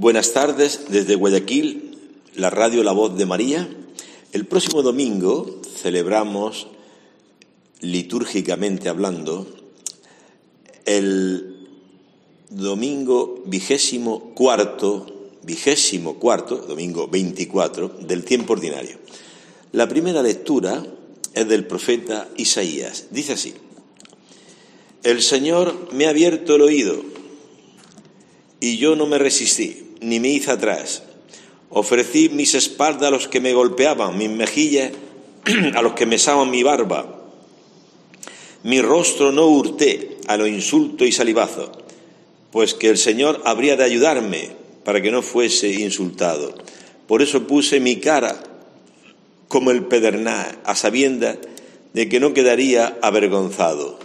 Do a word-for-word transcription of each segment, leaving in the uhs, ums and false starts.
Buenas tardes desde Guayaquil, la radio La Voz de María. El próximo domingo celebramos, litúrgicamente hablando, el domingo vigésimo cuarto, vigésimo cuarto, domingo veinticuatro, del tiempo ordinario. La primera lectura es del profeta Isaías. Dice así: El Señor me ha abierto el oído, y yo no me resistí, ni me hice atrás. Ofrecí mis espaldas a los que me golpeaban, mis mejillas a los que mesaban mi barba. Mi rostro no hurté a los insultos y salivazos, pues que el Señor habría de ayudarme para que no fuese insultado. Por eso puse mi cara como el pedernal, a sabiendas de que no quedaría avergonzado.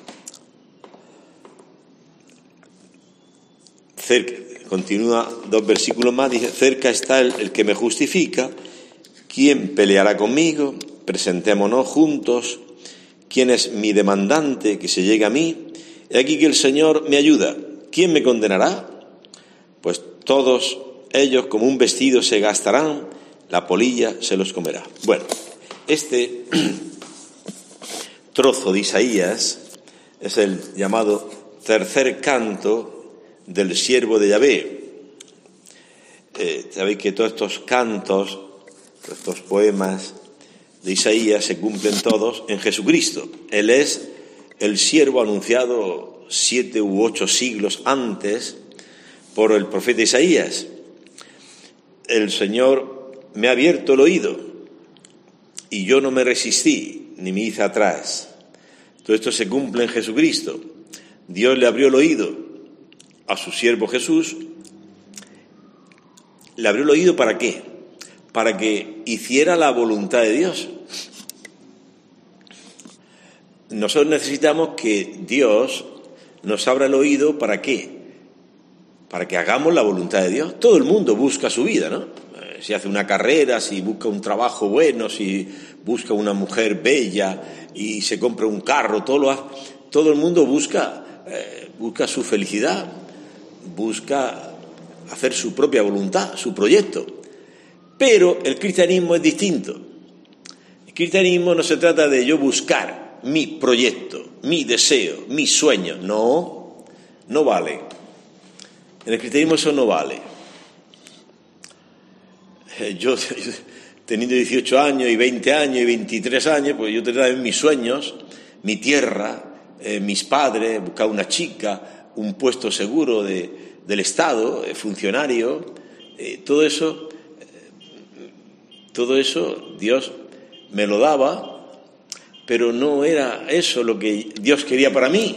Cerca, continúa dos versículos más, dice: cerca está el, el que me justifica. ¿Quién peleará conmigo? Presentémonos juntos. ¿Quién es mi demandante que se llegue a mí? He aquí que el Señor me ayuda. ¿Quién me condenará? Pues todos ellos como un vestido se gastarán, la polilla se los comerá. Bueno, este trozo de Isaías es el llamado tercer canto del siervo de Yahvé. Eh, sabéis que todos estos cantos, todos estos poemas de Isaías se cumplen todos en Jesucristo. Él es el siervo anunciado siete u ocho siglos antes por el profeta Isaías. El Señor me ha abierto el oído y yo no me resistí ni me hice atrás. Todo esto se cumple en Jesucristo. Dios le abrió el oído a su siervo Jesús. ¿Le abrió el oído para qué? Para que hiciera la voluntad de Dios. Nosotros necesitamos que Dios nos abra el oído. ¿Para qué? Para que hagamos la voluntad de Dios. Todo el mundo busca su vida, ¿no? Si hace una carrera, si busca un trabajo bueno, si busca una mujer bella y se compra un carro, todo, lo ha, todo el mundo busca, eh, busca su felicidad, busca hacer su propia voluntad, su proyecto. Pero el cristianismo es distinto. El cristianismo no se trata de yo buscar mi proyecto, mi deseo, mi sueño. No, no vale. En el cristianismo eso no vale. Yo, yo teniendo dieciocho años y veinte años y veintitrés años, pues yo tenía mis sueños, mi tierra, eh, mis padres, buscar una chica, un puesto seguro de, del Estado, eh, funcionario, eh, todo eso, eh, todo eso Dios me lo daba, pero no era eso lo que Dios quería para mí.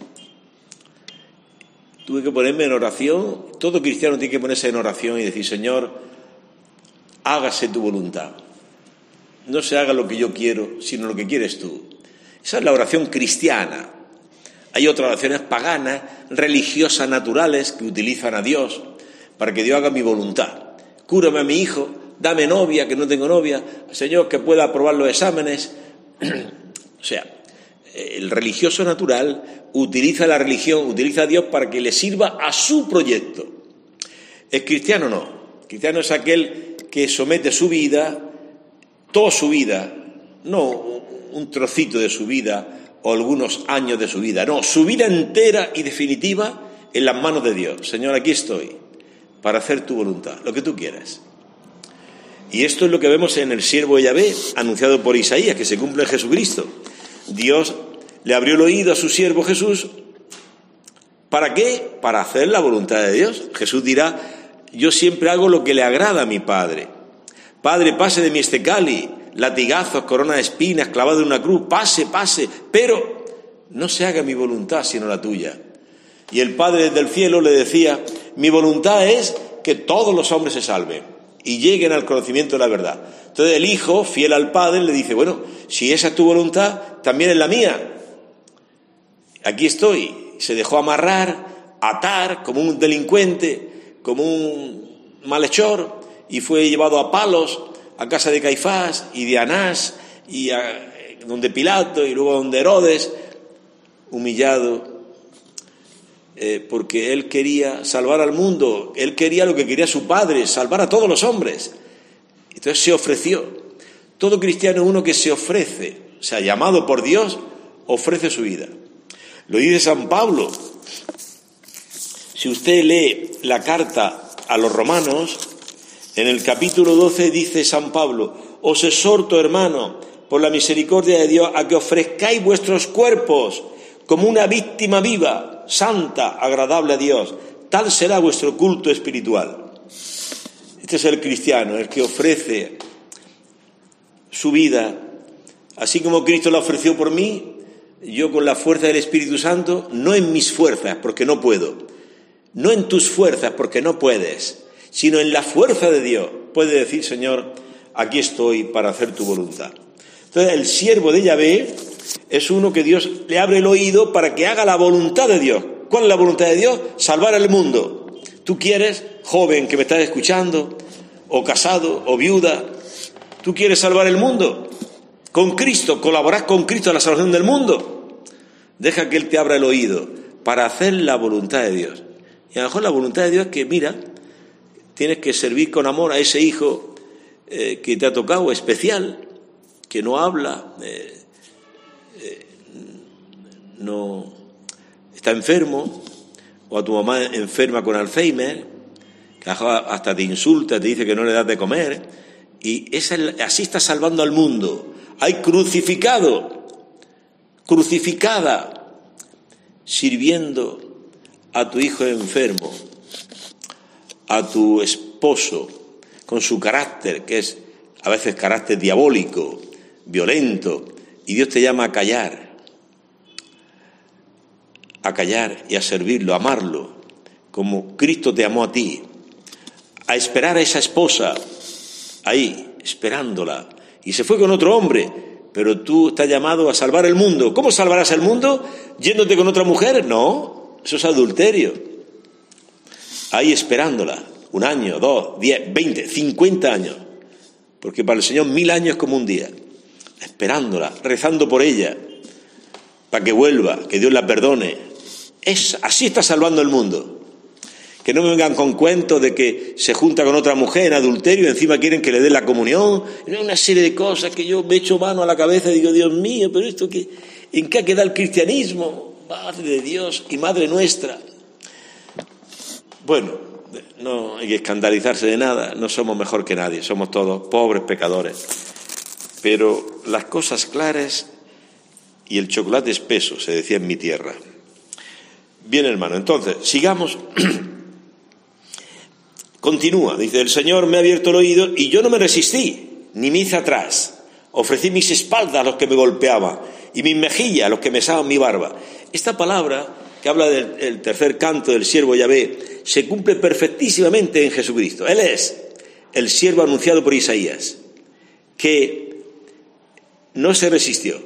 Tuve que ponerme en oración. Todo cristiano tiene que ponerse en oración y decir: Señor, hágase tu voluntad. No se haga lo que yo quiero, sino lo que quieres tú. Esa es la oración cristiana. Hay otras oraciones paganas, religiosas, naturales, que utilizan a Dios para que Dios haga mi voluntad. Cúrame a mi hijo, dame novia, que no tengo novia, Señor, que pueda aprobar los exámenes. O sea, el religioso natural utiliza la religión, utiliza a Dios para que le sirva a su proyecto. El cristiano no. El cristiano es aquel que somete su vida, toda su vida, no un trocito de su vida o algunos años de su vida, no, su vida entera y definitiva en las manos de Dios. Señor, aquí estoy para hacer tu voluntad, lo que tú quieras. Y esto es lo que vemos en el siervo de Yahvé, anunciado por Isaías, que se cumple en Jesucristo. Dios le abrió el oído a su siervo Jesús. ¿Para qué? Para hacer la voluntad de Dios. Jesús dirá: yo siempre hago lo que le agrada a mi Padre. Padre, pase de mí este cáliz, latigazos, corona de espinas, clavado en una cruz, pase, pase, pero no se haga mi voluntad sino la tuya. Y el Padre desde el cielo le decía: mi voluntad es que todos los hombres se salven y lleguen al conocimiento de la verdad. Entonces el Hijo, fiel al Padre, le dice: bueno, si esa es tu voluntad, también es la mía. Aquí estoy. Se dejó amarrar, atar como un delincuente, como un malhechor, y fue llevado a palos a casa de Caifás y de Anás, y a donde Pilato, y luego donde Herodes, humillado, eh, porque él quería salvar al mundo, él quería lo que quería su padre, salvar a todos los hombres. Entonces se ofreció. Todo cristiano es uno que se ofrece, o sea, llamado por Dios, ofrece su vida. Lo dice San Pablo. Si usted lee la carta a los romanos, en el capítulo doce dice San Pablo: os exhorto, hermano, por la misericordia de Dios, a que ofrezcáis vuestros cuerpos como una víctima viva, santa, agradable a Dios. Tal será vuestro culto espiritual. Este es el cristiano, el que ofrece su vida, así como Cristo la ofreció por mí. Yo, con la fuerza del Espíritu Santo, no en mis fuerzas, porque no puedo, no en tus fuerzas, porque no puedes, sino en la fuerza de Dios, puede decir: Señor, aquí estoy para hacer tu voluntad. Entonces, el siervo de Yahvé es uno que Dios le abre el oído para que haga la voluntad de Dios. ¿Cuál es la voluntad de Dios? Salvar al mundo. Tú quieres, joven que me estás escuchando, o casado, o viuda, ¿tú quieres salvar el mundo? Con Cristo, colaborar con Cristo en la salvación del mundo. Deja que Él te abra el oído para hacer la voluntad de Dios. Y a lo mejor la voluntad de Dios es que, mira, tienes que servir con amor a ese hijo eh, que te ha tocado, especial, que no habla, eh, eh, no está enfermo, o a tu mamá enferma con Alzheimer, que hasta te insulta, te dice que no le das de comer, y esa, así estás salvando al mundo. Hay crucificado, crucificada, sirviendo a tu hijo enfermo, a tu esposo, con su carácter, que es a veces carácter diabólico, violento, y Dios te llama a callar, a callar y a servirlo, a amarlo, como Cristo te amó a ti, a esperar a esa esposa, ahí, esperándola, y se fue con otro hombre, pero tú estás llamado a salvar el mundo. ¿Cómo salvarás el mundo? ¿Yéndote con otra mujer? No, eso es adulterio. Ahí esperándola, un año, dos, diez, veinte, cincuenta años, porque para el Señor mil años es como un día, esperándola, rezando por ella, para que vuelva, que Dios la perdone. Es, así está salvando el mundo. Que no me vengan con cuentos de que se junta con otra mujer en adulterio y encima quieren que le den la comunión. Una serie de cosas que yo me echo mano a la cabeza y digo: Dios mío, pero esto que, ¿en qué ha quedado el cristianismo? Madre de Dios y Madre nuestra. Bueno, no hay que escandalizarse de nada, no somos mejor que nadie, somos todos pobres pecadores. Pero las cosas claras y el chocolate espeso, se decía en mi tierra. Bien, hermano, entonces, sigamos. Continúa, dice: el Señor me ha abierto el oído y yo no me resistí, ni me hice atrás. Ofrecí mis espaldas a los que me golpeaban y mis mejillas a los que me mesaban mi barba. Esta palabra, que habla del el tercer canto del siervo Yahvé, se cumple perfectísimamente en Jesucristo. Él es el siervo anunciado por Isaías, que no se resistió.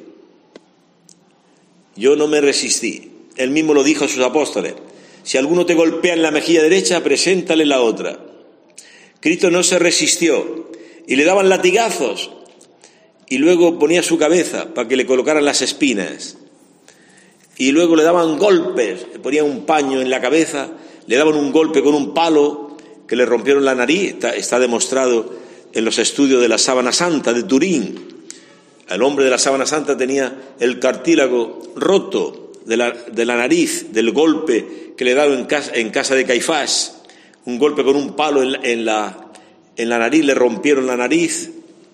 Yo no me resistí. Él mismo lo dijo a sus apóstoles: si alguno te golpea en la mejilla derecha, preséntale la otra. Cristo no se resistió y le daban latigazos y luego ponía su cabeza para que le colocaran las espinas y luego le daban golpes, le ponían un paño en la cabeza, le daban un golpe con un palo que le rompieron la nariz. Está, está demostrado en los estudios de la sábana santa de Turín. El hombre de la sábana santa tenía el cartílago roto de la, de la nariz, del golpe que le daban en casa, en casa de Caifás. Un golpe con un palo en la, en, la, en la nariz, le rompieron la nariz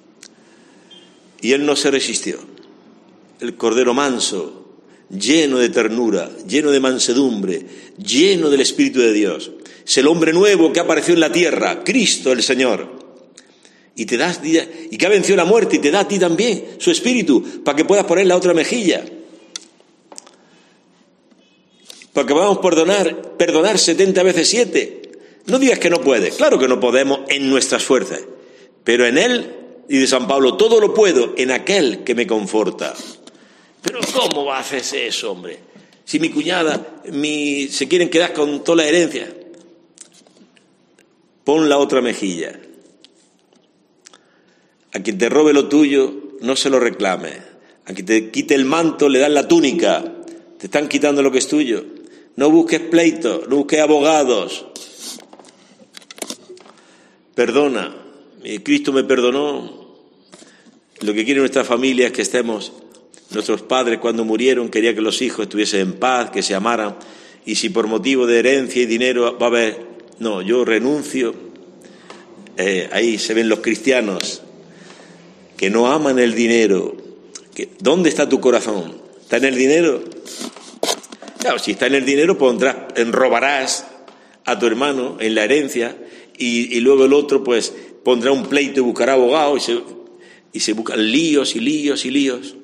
y él no se resistió. El cordero manso, lleno de ternura, lleno de mansedumbre, lleno del Espíritu de Dios. Es el hombre nuevo que apareció en la tierra, Cristo el Señor. Y te das, y que ha vencido la muerte y te da a ti también su Espíritu para que puedas poner la otra mejilla. Para que podamos perdonar, perdonar setenta veces siete. No digas que no puedes, claro que no podemos en nuestras fuerzas, pero en Él, dice San Pablo, todo lo puedo en aquel que me conforta. Pero ¿cómo va a hacerse eso, hombre? Si mi cuñada mi, se quieren quedar con toda la herencia, pon la otra mejilla. A quien te robe lo tuyo, no se lo reclame. A quien te quite el manto, le dan la túnica. Te están quitando lo que es tuyo. No busques pleitos, no busques abogados. Perdona. Cristo me perdonó. Lo que quiere nuestra familia es que estemos. Nuestros padres cuando murieron querían que los hijos estuviesen en paz, que se amaran. Y si por motivo de herencia y dinero va a haber... No, yo renuncio. Eh, ahí se ven los cristianos que no aman el dinero. Que, ¿dónde está tu corazón? ¿Está en el dinero? Claro, si está en el dinero, pondrás, robarás a tu hermano en la herencia y, y luego el otro pues pondrá un pleito y buscará abogado y se, y se buscan líos y líos y líos.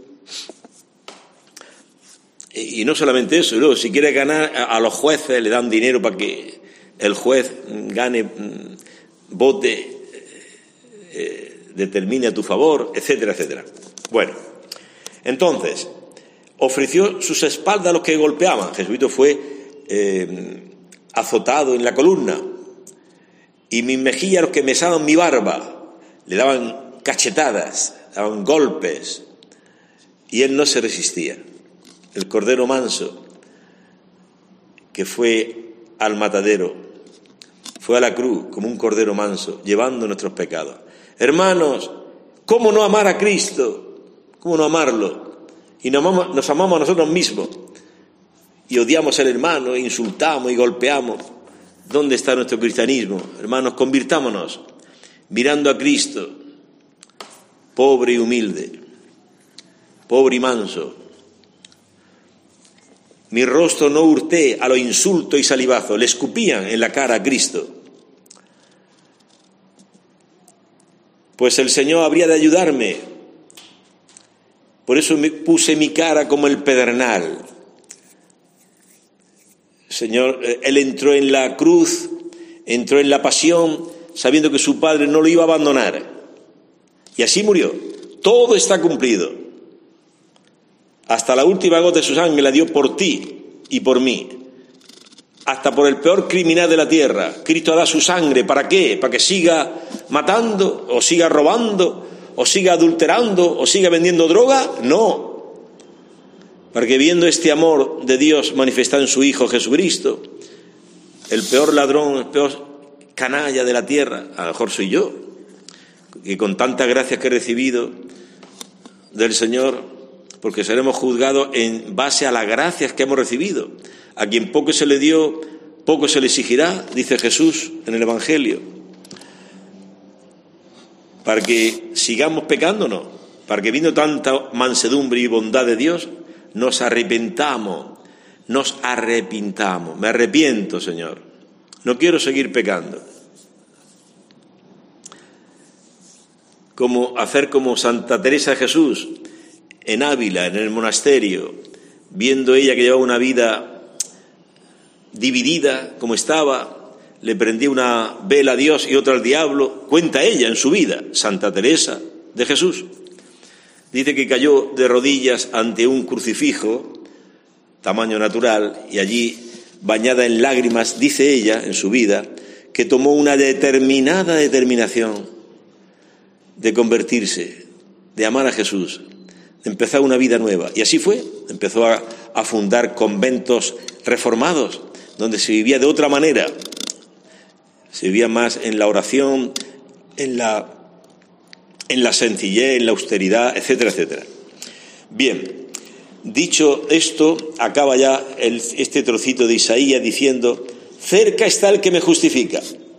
Y, y no solamente eso, luego si quieres ganar a, a los jueces le dan dinero para que el juez gane, vote, eh, determine a tu favor, etcétera, etcétera. Bueno, entonces, ofreció sus espaldas a los que golpeaban. Jesucristo fue eh, azotado en la columna. Y mis mejillas a los que mesaban mi barba. Le daban cachetadas, daban golpes. Y él no se resistía. El cordero manso, que fue al matadero, fue a la cruz como un cordero manso, llevando nuestros pecados. Hermanos, ¿cómo no amar a Cristo? ¿Cómo no amarlo? Y nos amamos, nos amamos a nosotros mismos y odiamos al hermano, e insultamos y golpeamos. ¿Dónde está nuestro cristianismo? Hermanos, convirtámonos mirando a Cristo, pobre y humilde, pobre y manso. Mi rostro no hurté a los insultos y salivazos, le escupían en la cara a Cristo. Pues el Señor habría de ayudarme. Por eso me puse mi cara como el pedernal. Señor, él entró en la cruz, entró en la pasión, sabiendo que su Padre no lo iba a abandonar. Y así murió. Todo está cumplido. Hasta la última gota de su sangre la dio por ti y por mí. Hasta por el peor criminal de la tierra. Cristo da su sangre. ¿Para qué? ¿Para que siga matando o siga robando o siga adulterando o siga vendiendo droga? No. Para que viendo este amor de Dios manifestado en su Hijo Jesucristo, el peor ladrón, el peor canalla de la tierra, a lo mejor soy yo, que con tantas gracias que he recibido del Señor, porque seremos juzgados en base a las gracias que hemos recibido. A quien poco se le dio, poco se le exigirá, dice Jesús en el Evangelio. Para que sigamos pecándonos, para que viendo tanta mansedumbre y bondad de Dios, nos arrepentamos, nos arrepintamos. Me arrepiento, Señor. No quiero seguir pecando. Como hacer como Santa Teresa de Jesús en Ávila, en el monasterio, viendo ella que llevaba una vida dividida como estaba, le prendía una vela a Dios y otra al diablo. Cuenta ella en su vida, Santa Teresa de Jesús. Dice que cayó de rodillas ante un crucifijo, tamaño natural, y allí, bañada en lágrimas, dice ella en su vida, que tomó una determinada determinación de convertirse, de amar a Jesús, de empezar una vida nueva. Y así fue, empezó a, a fundar conventos reformados, donde se vivía de otra manera, se vivía más en la oración, en la, en la sencillez, en la austeridad, etcétera, etcétera. Bien, dicho esto, acaba ya el, este trocito de Isaías diciendo: cerca está el que me justifica.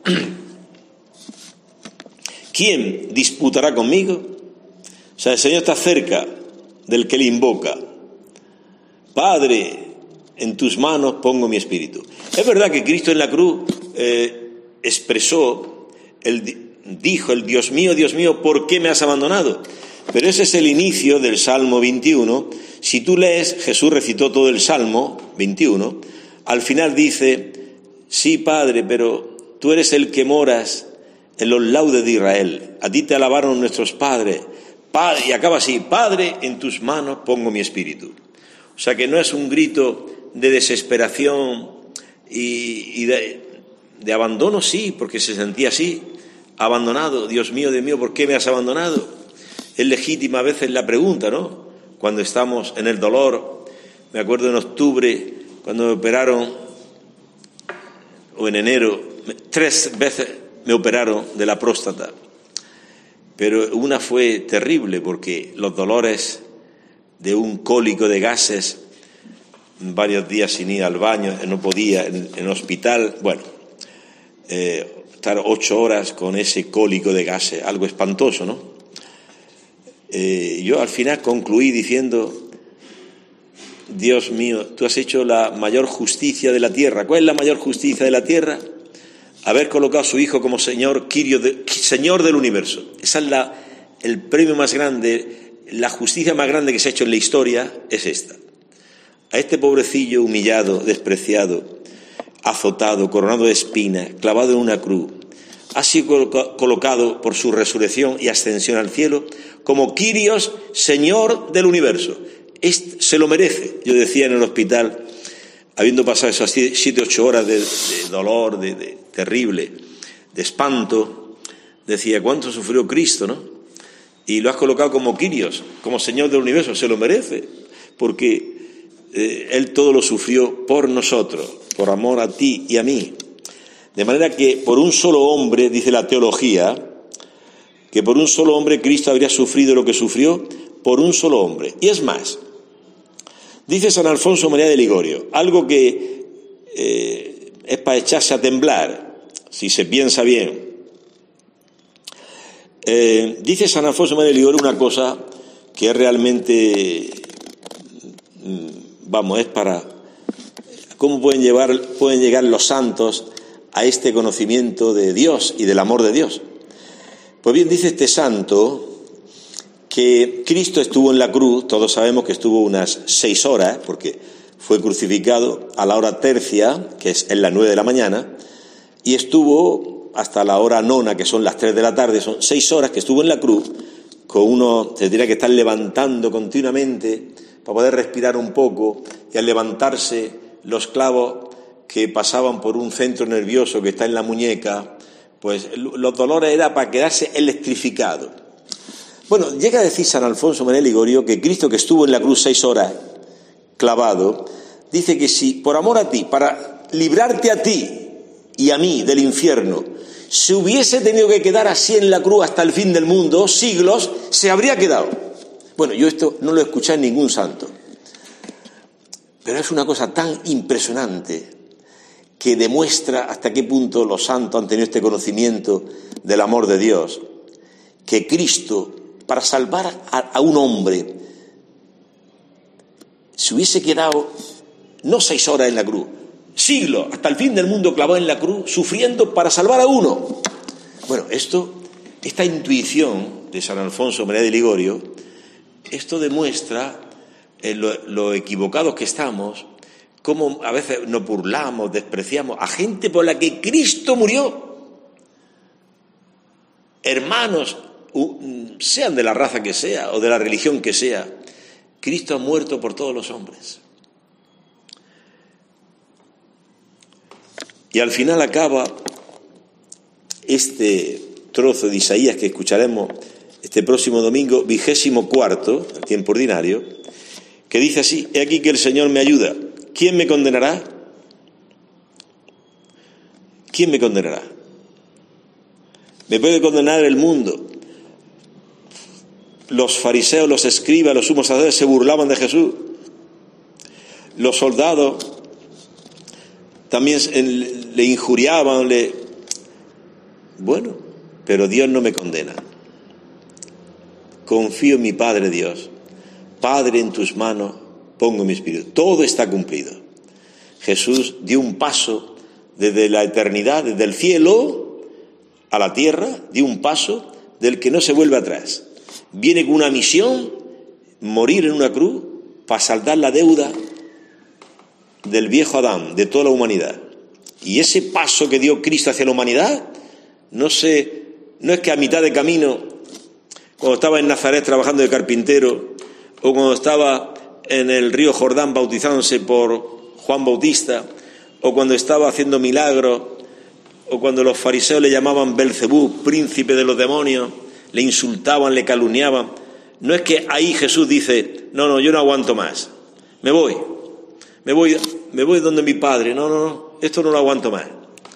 ¿Quién disputará conmigo? O sea, el Señor está cerca del que le invoca. Padre, en tus manos pongo mi espíritu. Es verdad que Cristo en la cruz eh, expresó, el, dijo el Dios mío, Dios mío, ¿por qué me has abandonado? Pero ese es el inicio del Salmo veintiuno. Si tú lees, Jesús recitó todo el Salmo veintiuno. Al final dice: sí, Padre, pero tú eres el que moras en los laudes de Israel. A ti te alabaron nuestros padres. Padre, y acaba así: Padre, en tus manos pongo mi espíritu. O sea que no es un grito de desesperación y, y de, de abandono, sí, porque se sentía así, abandonado. Dios mío, Dios mío, ¿por qué me has abandonado? Es legítima a veces la pregunta, ¿no? Cuando estamos en el dolor. Me acuerdo en octubre, cuando me operaron o en enero, tres veces me operaron de la próstata. Pero una fue terrible porque los dolores de un cólico de gases, varios días sin ir al baño, no podía, en, en el hospital, bueno, eh, estar ocho horas con ese cólico de gases, algo espantoso, ¿no? Eh, yo al final concluí diciendo: Dios mío, tú has hecho la mayor justicia de la tierra. ¿Cuál es la mayor justicia de la tierra? Haber colocado a su hijo como señor, Kyrios de, señor del universo. Esa es la, el premio más grande, la justicia más grande que se ha hecho en la historia es esta. A este pobrecillo humillado, despreciado, azotado, coronado de espinas, clavado en una cruz, ha sido colocado por su resurrección y ascensión al cielo como Kyrios, señor del universo. Este se lo merece. Yo decía en el hospital, habiendo pasado esas siete, ocho horas de, de dolor, de, de terrible, de espanto, decía: ¿cuánto sufrió Cristo, no? Y lo has colocado como Kyrios, como Señor del universo. Se lo merece, porque eh, Él todo lo sufrió por nosotros, por amor a ti y a mí. De manera que por un solo hombre, dice la teología, que por un solo hombre Cristo habría sufrido lo que sufrió, por un solo hombre. Y es más, dice San Alfonso María de Ligorio, algo que eh, es para echarse a temblar, si se piensa bien. Eh, dice San Alfonso María de Ligorio una cosa que es realmente, vamos, es para... ¿Cómo pueden, llevar, pueden llegar los santos a este conocimiento de Dios y del amor de Dios? Pues bien, dice este santo que Cristo estuvo en la cruz, todos sabemos que estuvo unas seis horas, porque fue crucificado a la hora tercia, que es en las nueve de la mañana, y estuvo hasta la hora nona, que son las tres de la tarde, son seis horas que estuvo en la cruz, con uno se tendría que estar levantando continuamente para poder respirar un poco, y al levantarse los clavos que pasaban por un centro nervioso que está en la muñeca, pues los dolores era para quedarse electrificado. Bueno, llega a decir San Alfonso María de Ligorio que Cristo, que estuvo en la cruz seis horas clavado, dice que si por amor a ti, para librarte a ti y a mí del infierno, se hubiese tenido que quedar así en la cruz hasta el fin del mundo, siglos, se habría quedado. Bueno, yo esto no lo he escuchado en ningún santo, pero es una cosa tan impresionante que demuestra hasta qué punto los santos han tenido este conocimiento del amor de Dios, que Cristo, para salvar a, a un hombre, se hubiese quedado no seis horas en la cruz, siglos, hasta el fin del mundo clavado en la cruz, sufriendo para salvar a uno. Bueno, esto, esta intuición de San Alfonso María de Ligorio, esto demuestra eh, lo, lo equivocados que estamos, cómo a veces nos burlamos, despreciamos a gente por la que Cristo murió. Hermanos, sean de la raza que sea o de la religión que sea, Cristo ha muerto por todos los hombres. Y al final acaba este trozo de Isaías que escucharemos este próximo domingo, vigésimo cuarto, el tiempo ordinario, que dice así: he aquí que el Señor me ayuda. ¿Quién me condenará? ¿Quién me condenará? Me puede condenar el mundo. Los fariseos, los escribas, los sumos sacerdotes se burlaban de Jesús. Los soldados también le injuriaban, le... Bueno, pero Dios no me condena. Confío en mi Padre Dios. Padre, en tus manos pongo mi espíritu. Todo está cumplido. Jesús dio un paso desde la eternidad, desde el cielo a la tierra, dio un paso del que no se vuelve atrás. Viene con una misión, morir en una cruz, para saldar la deuda del viejo Adán, de toda la humanidad. Y ese paso que dio Cristo hacia la humanidad, no sé, no es que a mitad de camino, cuando estaba en Nazaret trabajando de carpintero, o cuando estaba en el río Jordán bautizándose por Juan Bautista, o cuando estaba haciendo milagros, o cuando los fariseos le llamaban Belcebú, príncipe de los demonios, le insultaban, le calumniaban. No es que ahí Jesús dice: no, no, yo no aguanto más, me voy, me voy, me voy donde mi Padre, no, no, no, esto no lo aguanto más.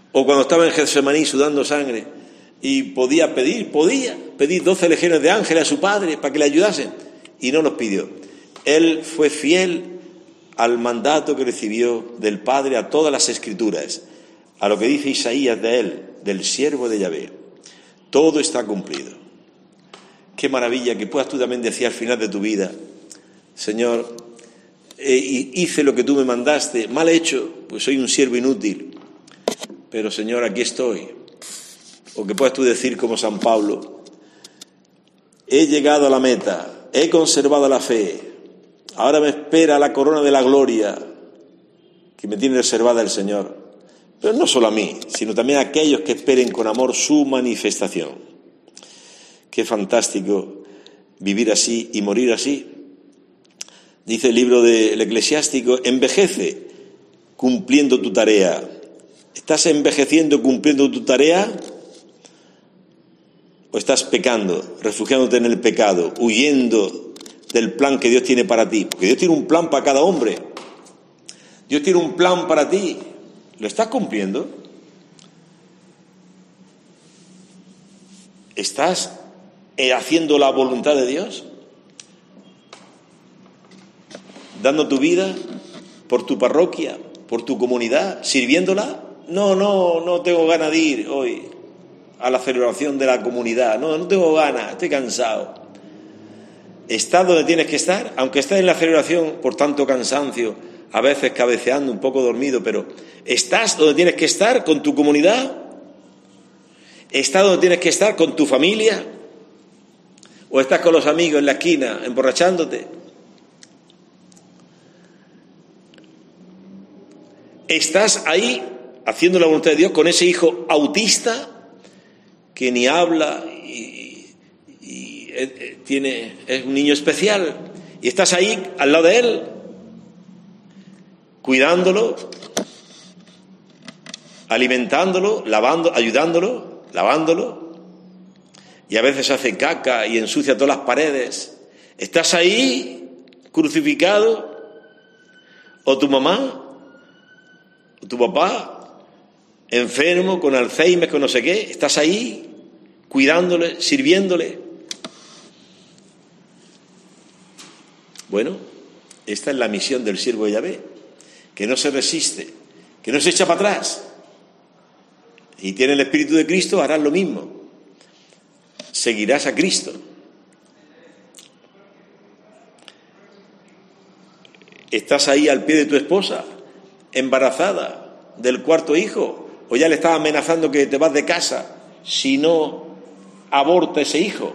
O cuando estaba en Getsemaní sudando sangre y podía pedir, podía pedir doce legiones de ángeles a su padre para que le ayudasen, y no los pidió. Él fue fiel al mandato que recibió del Padre, a todas las Escrituras, a lo que dice Isaías de él, del siervo de Yahvé. Todo está cumplido. Qué maravilla que puedas tú también decir al final de tu vida: Señor, eh, hice lo que tú me mandaste, mal hecho, pues soy un siervo inútil, pero Señor, aquí estoy. O que puedas tú decir como San Pablo: he llegado a la meta, he conservado la fe, ahora me espera la corona de la gloria que me tiene reservada el Señor. Pero no solo a mí, sino también a aquellos que esperen con amor su manifestación. Qué fantástico vivir así y morir así. Dice el libro del Eclesiástico: envejece cumpliendo tu tarea. ¿Estás envejeciendo cumpliendo tu tarea? ¿O estás pecando, refugiándote en el pecado, huyendo del plan que Dios tiene para ti? Porque Dios tiene un plan para cada hombre. Dios tiene un plan para ti. ¿Lo estás cumpliendo? ¿Estás haciendo la voluntad de Dios? ¿Dando tu vida por tu parroquia, por tu comunidad, sirviéndola? No, no, no tengo ganas de ir hoy a la celebración de la comunidad. No, no tengo ganas, estoy cansado. ¿Estás donde tienes que estar? Aunque estés en la celebración por tanto cansancio, a veces cabeceando, un poco dormido, pero ¿estás donde tienes que estar con tu comunidad? ¿Estás donde tienes que estar con tu familia? ¿O estás con los amigos en la esquina emborrachándote? ¿Estás ahí haciendo la voluntad de Dios con ese hijo autista que ni habla y, y, y tiene, es un niño especial? Y estás ahí al lado de él, cuidándolo, alimentándolo, lavando, ayudándolo, lavándolo, y a veces hace caca y ensucia todas las paredes. ¿Estás ahí crucificado? ¿O tu mamá? ¿O tu papá? Enfermo, con Alzheimer, con no sé qué. ¿Estás ahí cuidándole, sirviéndole? Bueno, esta es la misión del siervo de Yahvé, que no se resiste, que no se echa para atrás. Y tiene el Espíritu de Cristo, harás lo mismo. Seguirás a Cristo. ¿Estás ahí al pie de tu esposa, embarazada del cuarto hijo? ¿O ya le estás amenazando que te vas de casa si no aborta ese hijo?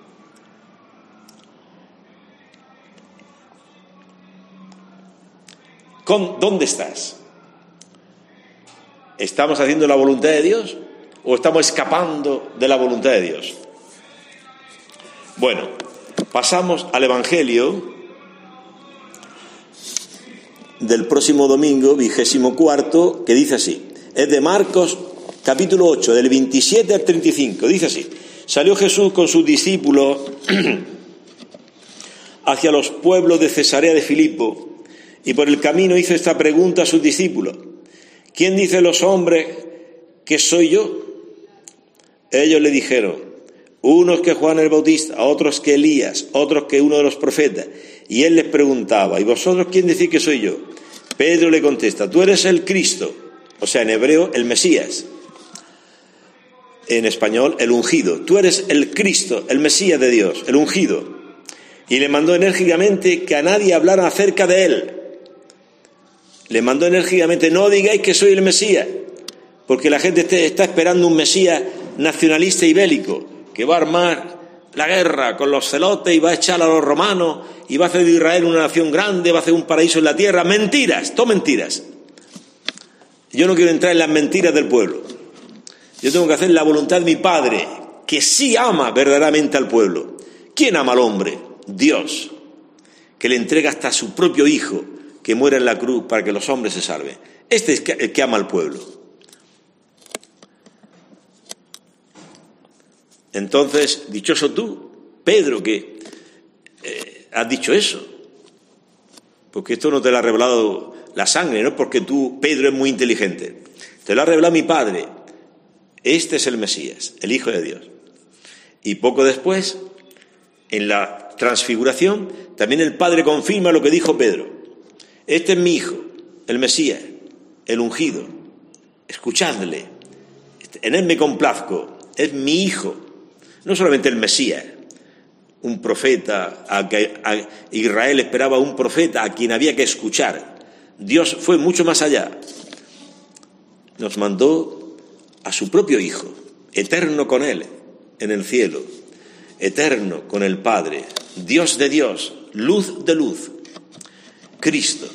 ¿Con, ¿Dónde estás? ¿Estamos haciendo la voluntad de Dios o estamos escapando de la voluntad de Dios? Bueno, pasamos al Evangelio del próximo domingo, vigésimo cuarto, que dice así. Es de Marcos, capítulo ocho, del veintisiete al treinta y cinco. Dice así: salió Jesús con sus discípulos hacia los pueblos de Cesarea de Filipo, y por el camino hizo esta pregunta a sus discípulos: ¿quién dicen los hombres que soy yo? Ellos le dijeron: unos que Juan el Bautista, otros que Elías, otros que uno de los profetas. Y él les preguntaba: ¿y vosotros quién decís que soy yo? Pedro le contesta: tú eres el Cristo, o sea, en hebreo, el Mesías. En español, el ungido. Tú eres el Cristo, el Mesías de Dios, el ungido. Y le mandó enérgicamente que a nadie hablara acerca de él. Le mandó enérgicamente: no digáis que soy el Mesías, porque la gente está esperando un Mesías nacionalista y bélico, que va a armar la guerra con los celotes y va a echar a los romanos y va a hacer de Israel una nación grande, va a hacer un paraíso en la tierra. Mentiras, todo mentiras. Yo no quiero entrar en las mentiras del pueblo. Yo tengo que hacer la voluntad de mi Padre, que sí ama verdaderamente al pueblo. ¿Quién ama al hombre? Dios, que le entrega hasta a su propio Hijo, que muera en la cruz para que los hombres se salven. Este es el que ama al pueblo. Entonces, dichoso tú, Pedro, que eh, has dicho eso, porque esto no te lo ha revelado la sangre, no es porque tú, Pedro, es muy inteligente. Te lo ha revelado mi Padre. Este es el Mesías, el Hijo de Dios. Y poco después, en la transfiguración, también el Padre confirma lo que dijo Pedro. Este es mi Hijo, el Mesías, el ungido. Escuchadle. En él me complazco. Es mi Hijo. No solamente el Mesías, un profeta, a que a Israel esperaba un profeta a quien había que escuchar. Dios fue mucho más allá. Nos mandó a su propio Hijo, eterno con él, en el cielo, eterno con el Padre, Dios de Dios, luz de luz, Cristo.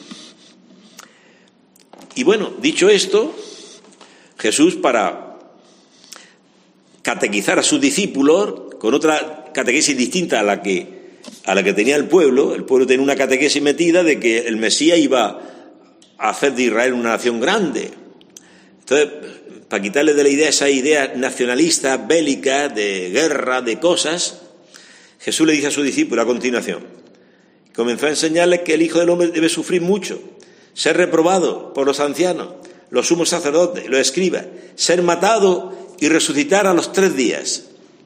Y bueno, dicho esto, Jesús, para catequizar a sus discípulos con otra catequesis distinta a la que a la que tenía el pueblo, el pueblo tenía una catequesis metida de que el Mesías iba a hacer de Israel una nación grande. Entonces, para quitarle de la idea esa idea nacionalista, bélica, de guerra, de cosas, Jesús le dice a sus discípulos a continuación, comenzó a enseñarles que el Hijo del Hombre debe sufrir mucho, ser reprobado por los ancianos, los sumos sacerdotes, los escribas, ser matado y resucitar a los tres días.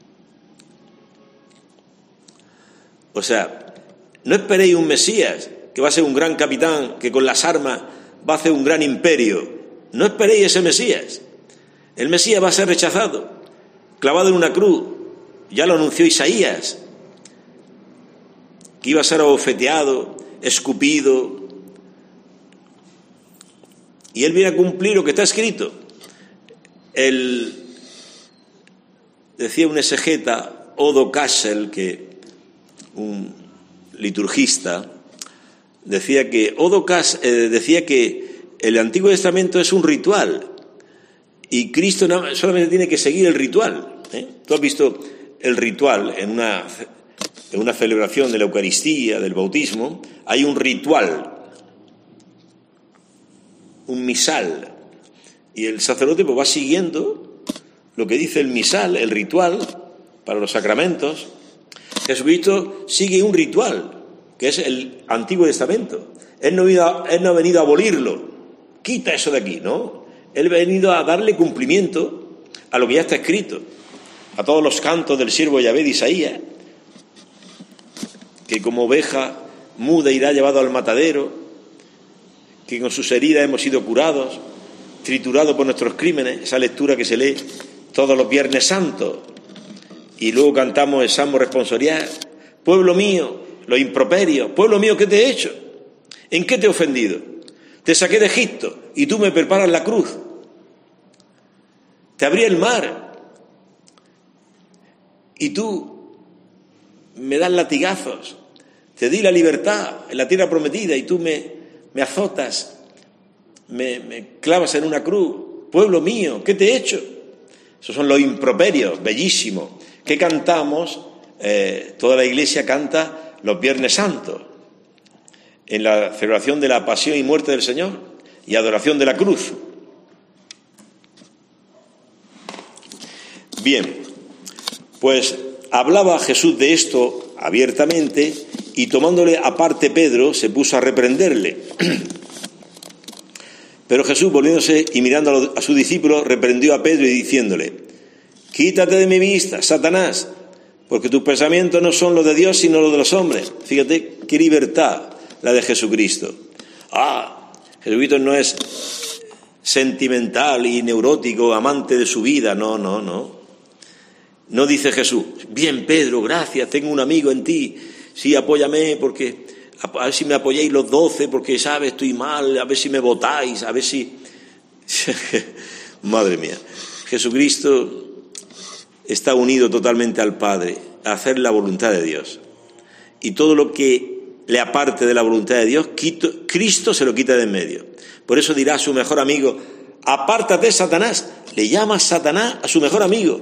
O sea, no esperéis un Mesías que va a ser un gran capitán, que con las armas va a hacer un gran imperio. No esperéis ese Mesías. El Mesías va a ser rechazado, clavado en una cruz. Ya lo anunció Isaías, que iba a ser abofeteado, escupido. Y él viene a cumplir lo que está escrito. El, decía un exegeta, Odo Kassel, que un liturgista, decía que Odo Kassel, eh, decía que el Antiguo Testamento es un ritual y Cristo solamente tiene que seguir el ritual. ¿eh? Tú has visto el ritual en una, en una celebración de la Eucaristía, del bautismo, hay un ritual, un misal, y el sacerdote pues va siguiendo lo que dice el misal, el ritual para los sacramentos. Jesucristo sigue un ritual, que es el Antiguo Testamento. Él no, iba, él no ha venido a abolirlo, quita eso de aquí, ¿no? Él ha venido a darle cumplimiento a lo que ya está escrito, a todos los cantos del siervo Yahvé de Isaías, que como oveja muda irá llevado al matadero, que con sus heridas hemos sido curados, triturados por nuestros crímenes, esa lectura que se lee todos los Viernes Santos, y luego cantamos el Salmo responsorial, pueblo mío, los improperios, pueblo mío, ¿qué te he hecho? ¿En qué te he ofendido? Te saqué de Egipto y tú me preparas la cruz. Te abrí el mar y tú me das latigazos. Te di la libertad en la tierra prometida y tú me, me azotas, me, me clavas en una cruz. Pueblo mío, ¿qué te he hecho? Esos son los improperios, bellísimos, que cantamos, eh, toda la Iglesia canta los Viernes Santos, en la celebración de la pasión y muerte del Señor y adoración de la cruz. Bien, pues hablaba Jesús de esto abiertamente y tomándole aparte Pedro se puso a reprenderle. Pero Jesús, volviéndose y mirando a, los, a sus discípulos, reprendió a Pedro y diciéndole, quítate de mi vista, Satanás, porque tus pensamientos no son los de Dios sino los de los hombres. Fíjate qué libertad la de Jesucristo. Ah, Jesucristo no es sentimental y neurótico, amante de su vida, no, no, no. No dice Jesús, bien Pedro, gracias, tengo un amigo en ti, sí, apóyame, porque a ver si me apoyáis los doce, porque sabes, estoy mal, a ver si me votáis, a ver si... Madre mía, Jesucristo está unido totalmente al Padre, a hacer la voluntad de Dios. Y todo lo que le aparte de la voluntad de Dios, Cristo se lo quita de en medio. Por eso dirá a su mejor amigo, apártate, Satanás. Le llama Satanás a su mejor amigo.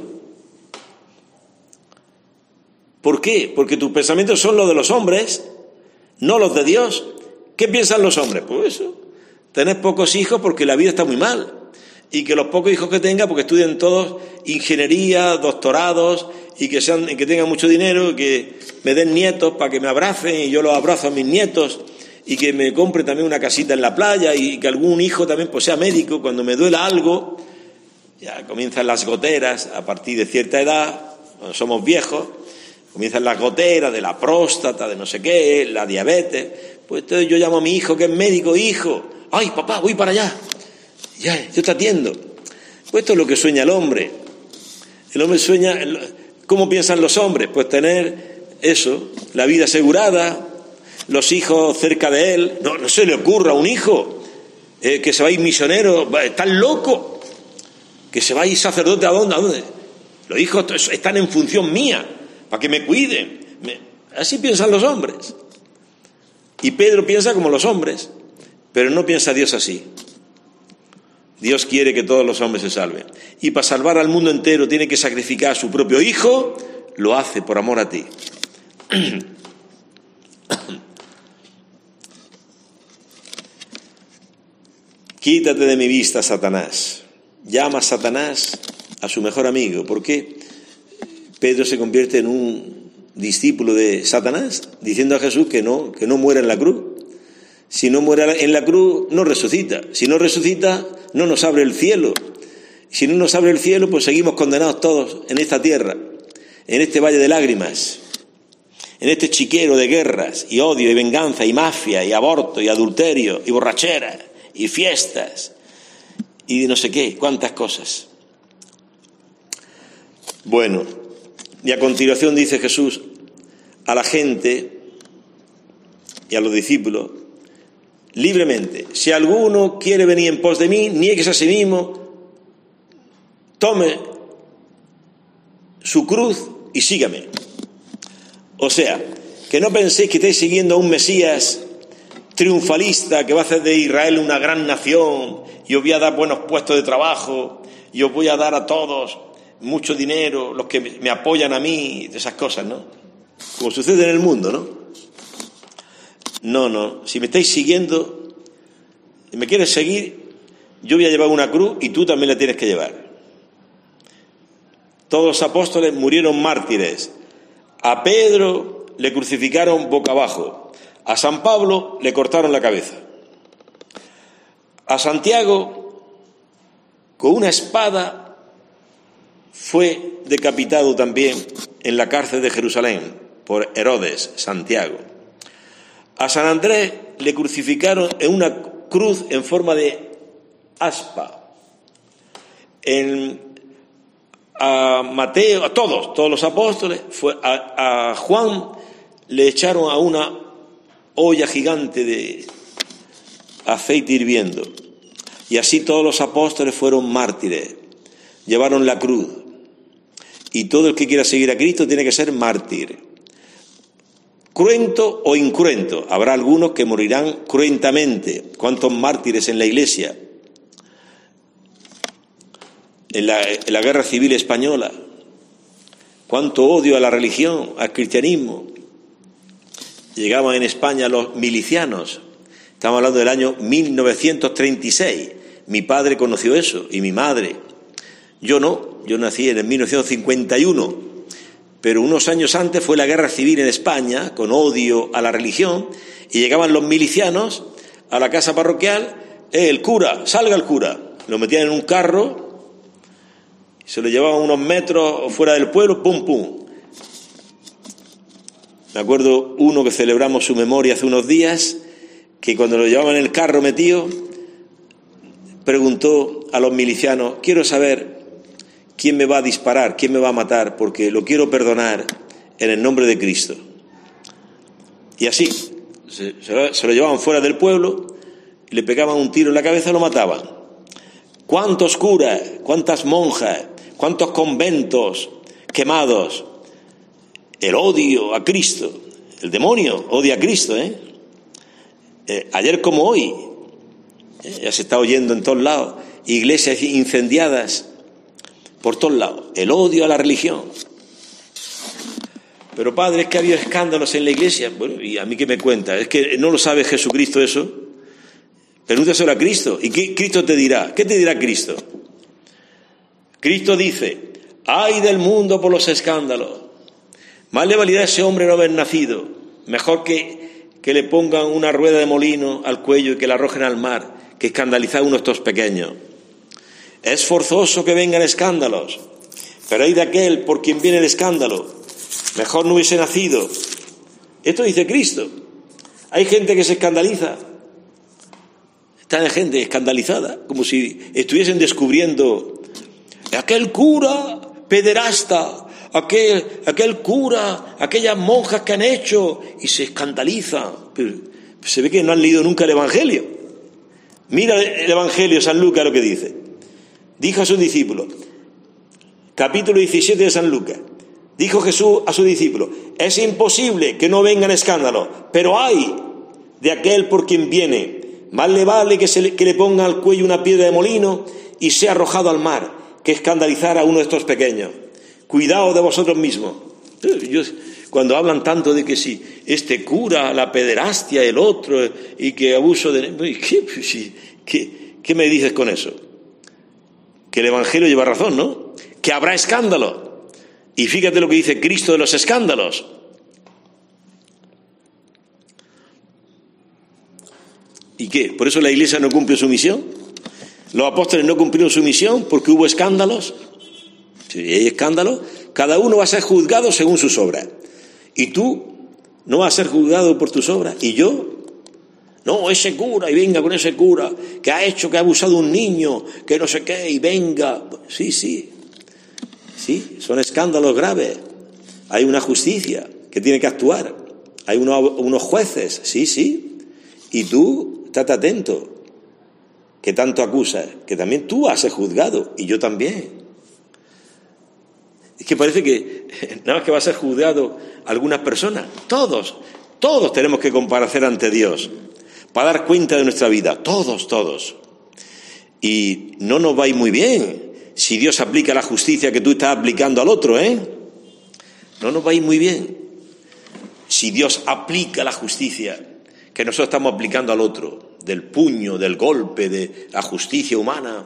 ¿Por qué? Porque tus pensamientos son los de los hombres, no los de Dios. ¿Qué piensan los hombres? Pues eso, tener pocos hijos porque la vida está muy mal. Y que los pocos hijos que tenga, porque estudien todos ingeniería, doctorados, y que sean, y que tengan mucho dinero, y que me den nietos para que me abracen, y yo los abrazo a mis nietos, y que me compre también una casita en la playa y que algún hijo también pues sea médico. Cuando me duela algo, ya comienzan las goteras a partir de cierta edad, cuando somos viejos, comienzan las goteras de la próstata, de no sé qué, la diabetes. Pues entonces yo llamo a mi hijo que es médico, hijo, ay papá, voy para allá, ya, yo te atiendo. Pues esto es lo que sueña el hombre. El hombre sueña, ¿cómo piensan los hombres? Pues tener eso, la vida asegurada, los hijos cerca de él. No, no se le ocurra a un hijo eh, que se va a ir misionero, están loco, que se va a ir sacerdote, ¿a dónde? ¿A dónde? Los hijos están en función mía, para que me cuiden. Me... Así piensan los hombres. Y Pedro piensa como los hombres, pero no piensa Dios así. Dios quiere que todos los hombres se salven. Y para salvar al mundo entero tiene que sacrificar a su propio hijo, lo hace por amor a ti. Quítate de mi vista, Satanás. Llama a Satanás a su mejor amigo. ¿Por qué Pedro se convierte en un discípulo de Satanás? Diciendo a Jesús que no, que no muera en la cruz. Si no muere en la cruz, no resucita. Si no resucita, no nos abre el cielo. Si no nos abre el cielo, pues seguimos condenados todos en esta tierra, en este valle de lágrimas, en este chiquero de guerras y odio y venganza y mafia y aborto y adulterio y borrachera y fiestas y no sé qué, cuántas cosas. Bueno, y a continuación dice Jesús a la gente y a los discípulos, libremente, si alguno quiere venir en pos de mí, nieguese a sí mismo, tome su cruz y sígame. O sea, que no penséis que estáis siguiendo a un Mesías triunfalista que va a hacer de Israel una gran nación y os voy a dar buenos puestos de trabajo y os voy a dar a todos mucho dinero, los que me apoyan a mí, esas cosas, ¿no? Como sucede en el mundo, ¿no? No, no, si me estáis siguiendo y me quieres seguir, yo voy a llevar una cruz y tú también la tienes que llevar. Todos los apóstoles murieron mártires. A Pedro le crucificaron boca abajo. A San Pablo le cortaron la cabeza. A Santiago, con una espada, fue decapitado también en la cárcel de Jerusalén por Herodes, Santiago. A San Andrés le crucificaron en una cruz en forma de aspa. En, a Mateo, a todos, todos los apóstoles, fue, a, a Juan le echaron a una olla gigante de aceite hirviendo. Y así todos los apóstoles fueron mártires, llevaron la cruz. Y todo el que quiera seguir a Cristo tiene que ser mártir. Cruento o incruento. Habrá algunos que morirán cruentamente. ¿Cuántos mártires en la Iglesia? En la, en la Guerra Civil Española. ¿Cuánto odio a la religión, al cristianismo? Llegaban en España los milicianos. Estamos hablando del año mil novecientos treinta y seis. Mi padre conoció eso y mi madre. Yo no. Yo nací en el mil novecientos cincuenta y uno. Pero unos años antes fue la guerra civil en España, con odio a la religión, y llegaban los milicianos a la casa parroquial, eh, el cura, salga el cura. Lo metían en un carro, se lo llevaban unos metros fuera del pueblo, pum, pum. Me acuerdo uno que celebramos su memoria hace unos días, que cuando lo llevaban en el carro metido, preguntó a los milicianos, quiero saber quién me va a disparar, quién me va a matar, porque lo quiero perdonar en el nombre de Cristo. Y así, se, se, se lo llevaban fuera del pueblo, y le pegaban un tiro en la cabeza y lo mataban. ¿Cuántos curas, cuántas monjas, cuántos conventos quemados? El odio a Cristo, el demonio odia a Cristo, ¿eh? eh ayer como hoy, eh, ya se está oyendo en todos lados, iglesias incendiadas, por todos lados, el odio a la religión. Pero padre, es que ha habido escándalos en la iglesia. Bueno, ¿y a mí qué me cuenta? ¿Es que no lo sabe Jesucristo eso? Pregúntaselo a Cristo. ¿Y qué Cristo te dirá? ¿Qué te dirá Cristo? Cristo dice, ay del mundo por los escándalos. Más le valía a ese hombre no haber nacido. Mejor que, que le pongan una rueda de molino al cuello y que la arrojen al mar, que escandalizar a uno de estos pequeños. Es forzoso que vengan escándalos, pero hay de aquel por quien viene el escándalo. Mejor no hubiese nacido. Esto dice Cristo. Hay gente que se escandaliza. Está gente escandalizada, como si estuviesen descubriendo aquel cura pederasta, aquel, aquel cura, aquellas monjas que han hecho, y se escandaliza. Pero se ve que no han leído nunca el Evangelio. Mira el Evangelio, San Lucas, lo que dice. Dijo a sus discípulos, capítulo diecisiete de San Lucas, dijo Jesús a sus discípulos, es imposible que no vengan escándalos, pero hay de aquel por quien viene. Más le vale que, se le, que le ponga al cuello una piedra de molino y sea arrojado al mar, que escandalizar a uno de estos pequeños. Cuidado de vosotros mismos. Yo, cuando hablan tanto de que si este cura, la pederastia, el otro, y que abuso de... ¿Qué, qué, qué me dices con eso? Que el Evangelio lleva razón, ¿no? Que habrá escándalo. Y fíjate lo que dice Cristo de los escándalos. ¿Y qué? ¿Por eso la Iglesia no cumple su misión? ¿Los apóstoles no cumplieron su misión porque hubo escándalos? Si hay escándalos, cada uno va a ser juzgado según sus obras. Y tú no vas a ser juzgado por tus obras. ¿Y yo? No, ese cura, y venga con ese cura, que ha hecho, que ha abusado de un niño, que no sé qué, y venga. Sí, sí. Sí, son escándalos graves. Hay una justicia que tiene que actuar. Hay unos, unos jueces. Sí, sí. Y tú... estate atento, que tanto acusas, que también tú has ser juzgado, y yo también. Es que parece que nada más que va a ser juzgado algunas personas, todos, todos tenemos que comparecer ante Dios, para dar cuenta de nuestra vida, todos, todos. Y no nos va a ir muy bien si Dios aplica la justicia que tú estás aplicando al otro, ¿eh? No nos va a ir muy bien si Dios aplica la justicia que nosotros estamos aplicando al otro, del puño, del golpe, de la justicia humana.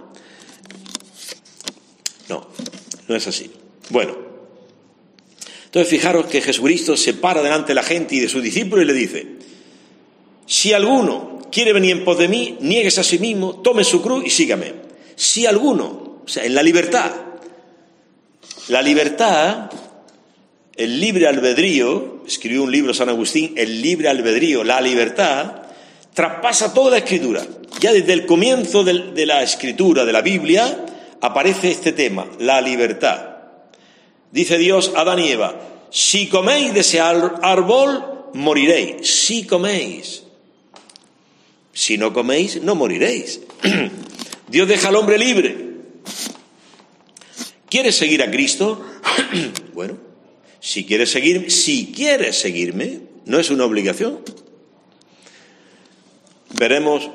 No, no es así. Bueno, entonces fijaros que Jesucristo se para delante de la gente y de sus discípulos y le dice, si alguno quiere venir en pos de mí, niéguese a sí mismo, tome su cruz y sígame. Si alguno, o sea, en la libertad, la libertad... El libre albedrío, escribió un libro San Agustín, el libre albedrío, la libertad, traspasa toda la Escritura. Ya desde el comienzo de, de la Escritura, de la Biblia, aparece este tema, la libertad. Dice Dios a Adán y Eva, si coméis de ese árbol, moriréis. Si coméis. Si no coméis, no moriréis. Dios deja al hombre libre. ¿Quieres seguir a Cristo? Bueno. Si quieres seguirme, si quieres seguirme, no es una obligación. Veremos,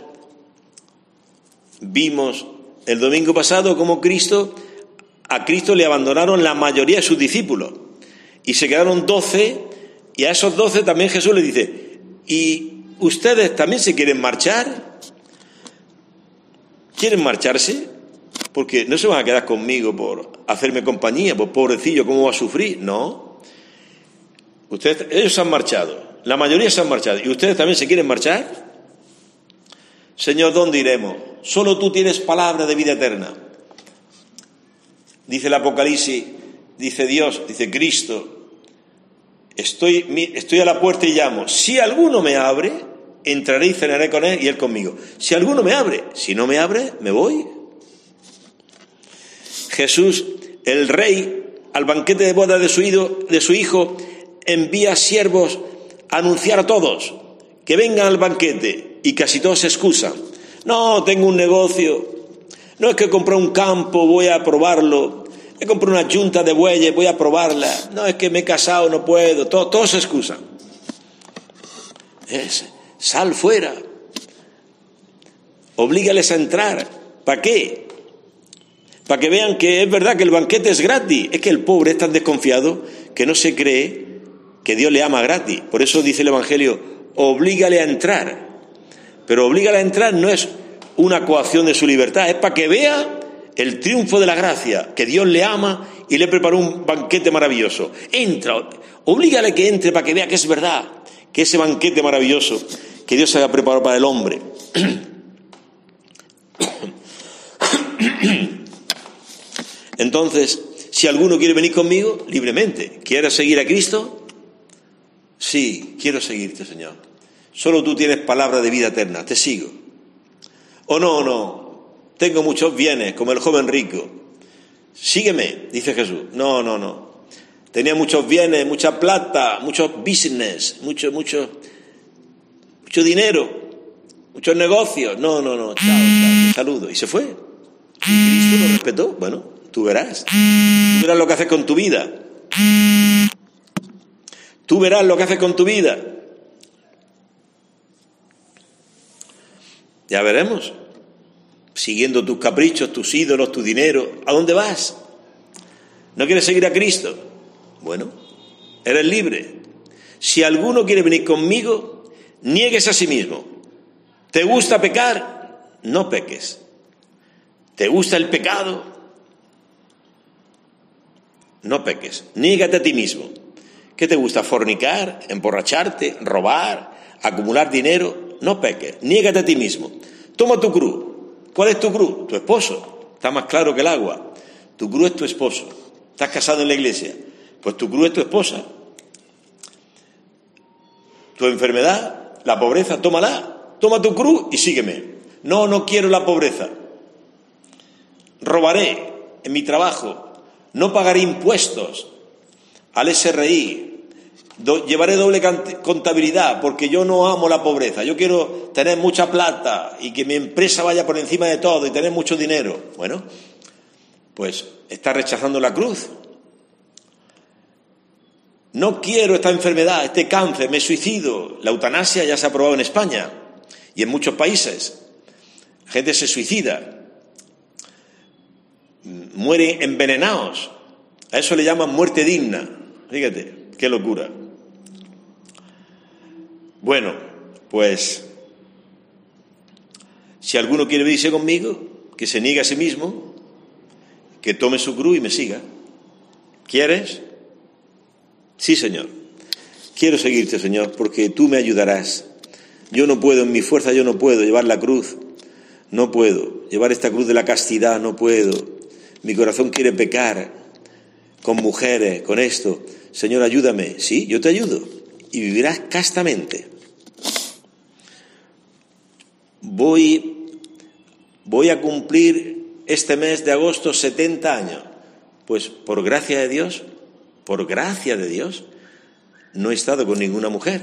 vimos el domingo pasado cómo Cristo, a Cristo le abandonaron la mayoría de sus discípulos y se quedaron doce, y a esos doce también Jesús les dice, ¿y ustedes también se quieren marchar? ¿Quieren marcharse? Porque no se van a quedar conmigo por hacerme compañía, pues pobrecillo, ¿cómo va a sufrir? No. Ustedes, ellos se han marchado, la mayoría se han marchado, ¿y ustedes también se quieren marchar? Señor, ¿dónde iremos? Solo tú tienes palabra de vida eterna. Dice el Apocalipsis, dice Dios, dice Cristo, estoy, estoy a la puerta y llamo. Si alguno me abre, entraré y cenaré con él y él conmigo. Si alguno me abre, si no me abre, me voy. Jesús, el Rey, al banquete de boda de su hijo, de su hijo envía siervos a anunciar a todos que vengan al banquete, y casi todos se excusan. No, tengo un negocio, no es que compré un campo, voy a probarlo, he comprado una yunta de bueyes, voy a probarla, no es que me he casado, no puedo, todos, todos se excusan. Es, sal fuera, oblígales a entrar. ¿Para qué? Para que vean que es verdad que el banquete es gratis. Es que el pobre es tan desconfiado que no se cree que Dios le ama gratis. Por eso dice el Evangelio, oblígale a entrar. Pero oblígale a entrar no es una coacción de su libertad, es para que vea el triunfo de la gracia, que Dios le ama y le preparó un banquete maravilloso. Entra, oblígale que entre para que vea que es verdad, que ese banquete maravilloso que Dios haya preparado para el hombre. Entonces, si alguno quiere venir conmigo, libremente. ¿Quieres seguir a Cristo? Sí, quiero seguirte, Señor. Solo tú tienes palabra de vida eterna, te sigo. O no, no, tengo muchos bienes, como el joven rico. Sígueme, dice Jesús. No, no, no. Tenía muchos bienes, mucha plata, muchos business, mucho, mucho, mucho dinero, muchos negocios. No, no, no, chao, chao, te saludo. Y se fue. Y Cristo lo respetó. Bueno, tú verás. Tú verás lo que haces con tu vida. Tú verás lo que haces con tu vida. Ya veremos. Siguiendo tus caprichos, tus ídolos, tu dinero. ¿A dónde vas? ¿No quieres seguir a Cristo? Bueno, eres libre. Si alguno quiere venir conmigo, niéguese a sí mismo. ¿Te gusta pecar? No peques. ¿Te gusta el pecado? No peques. Niégate a ti mismo. ¿Qué te gusta? ¿Fornicar? ¿Emborracharte? ¿Robar? ¿Acumular dinero? No peques. Niégate a ti mismo. Toma tu cruz. ¿Cuál es tu cruz? Tu esposo. Está más claro que el agua. Tu cruz es tu esposo. ¿Estás casado en la iglesia? Pues tu cruz es tu esposa. Tu enfermedad, la pobreza, tómala. Toma tu cruz y sígueme. No, no quiero la pobreza. Robaré en mi trabajo. No pagaré impuestos al ese erre i. Do, llevaré doble contabilidad porque yo no amo la pobreza. Yo quiero tener mucha plata y que mi empresa vaya por encima de todo y tener mucho dinero. Bueno, pues está rechazando la cruz. No quiero esta enfermedad, este cáncer, me suicido. La eutanasia ya se ha aprobado en España y en muchos países. La gente se suicida, mueren envenenados. A eso le llaman muerte digna. Fíjate, qué locura. Bueno, pues si alguno quiere venirse conmigo, que se niegue a sí mismo, que tome su cruz y me siga. ¿Quieres? Sí, Señor. Quiero seguirte, Señor, porque tú me ayudarás. Yo no puedo, en mi fuerza yo no puedo llevar la cruz. No puedo. Llevar esta cruz de la castidad, no puedo. Mi corazón quiere pecar con mujeres, con esto. Señor, ayúdame. Sí, yo te ayudo. Y vivirás castamente. Voy, voy a cumplir este mes de agosto setenta años. Pues por gracia de Dios, por gracia de Dios, no he estado con ninguna mujer.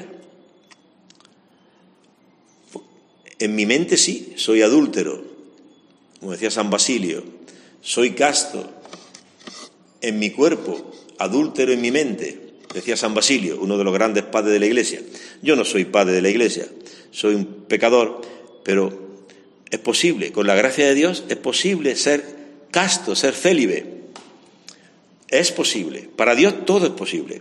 En mi mente sí, soy adúltero, como decía San Basilio, soy casto. En mi cuerpo, adúltero en mi mente, decía San Basilio, uno de los grandes padres de la Iglesia. Yo no soy padre de la Iglesia, soy un pecador, pero es posible, con la gracia de Dios, es posible ser casto, ser célibe. Es posible. Para Dios todo es posible.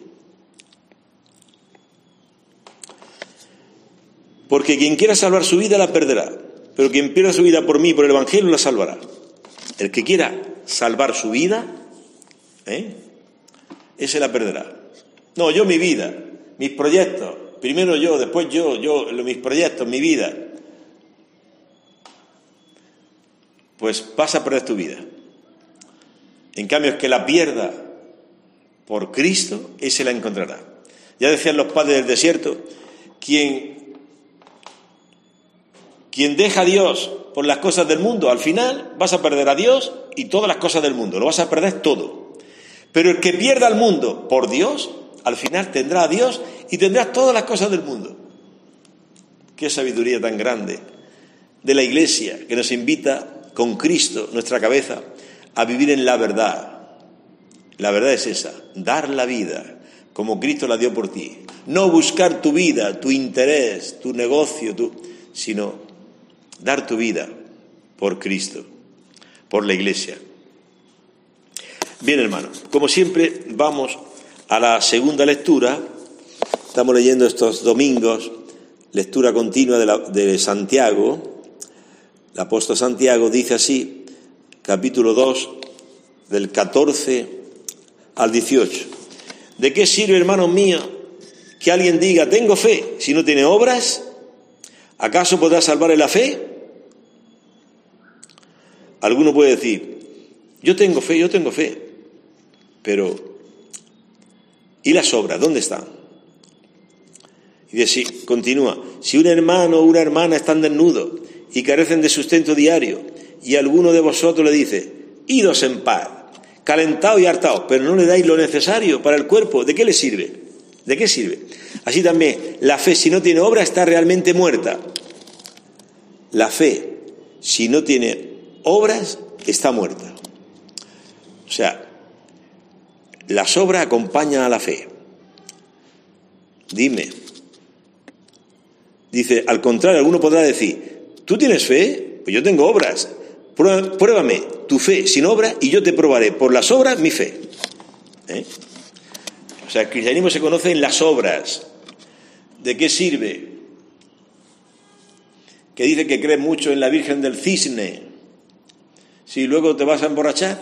Porque quien quiera salvar su vida la perderá, pero quien pierda su vida por mí, por el Evangelio, la salvará. El que quiera salvar su vida, ¿eh? ese la perderá. No, yo mi vida, mis proyectos, primero yo, después yo, yo, mis proyectos, mi vida. Pues vas a perder tu vida. En cambio, es que la pierda por Cristo, ese la encontrará. Ya decían los padres del desierto, quien, quien deja a Dios por las cosas del mundo, al final vas a perder a Dios y todas las cosas del mundo, lo vas a perder todo. Pero el que pierda al mundo por Dios, al final tendrá a Dios y tendrá todas las cosas del mundo. Qué sabiduría tan grande de la Iglesia, que nos invita con Cristo, nuestra cabeza, a vivir en la verdad. La verdad es esa, dar la vida como Cristo la dio por ti. No buscar tu vida, tu interés, tu negocio, tu, sino dar tu vida por Cristo, por la Iglesia. Bien, hermanos, como siempre vamos a la segunda lectura. Estamos leyendo estos domingos, lectura continua de, la, de Santiago. El apóstol Santiago dice así, capítulo dos, del catorce al dieciocho. ¿De qué sirve, hermanos míos, que alguien diga, tengo fe, si no tiene obras, ¿acaso podrá salvarle la fe? Alguno puede decir, yo tengo fe, yo tengo fe, pero ¿y las obras? ¿Dónde están? Y decir, continúa, si un hermano o una hermana están desnudos y carecen de sustento diario, y alguno de vosotros le dice, idos en paz, calentados y hartados, pero no le dais lo necesario para el cuerpo, ¿de qué le sirve? ¿De qué sirve? Así también, la fe, si no tiene obra, está realmente muerta. La fe, si no tiene obras, está muerta. O sea, las obras acompañan a la fe. Dime. Dice, al contrario, alguno podrá decir, ¿tú tienes fe? Pues yo tengo obras. Pruébame tu fe sin obras y yo te probaré por las obras mi fe. ¿Eh? O sea, el cristianismo se conoce en las obras. ¿De qué sirve? Que dice que cree mucho en la Virgen del Cisne, si luego te vas a emborrachar.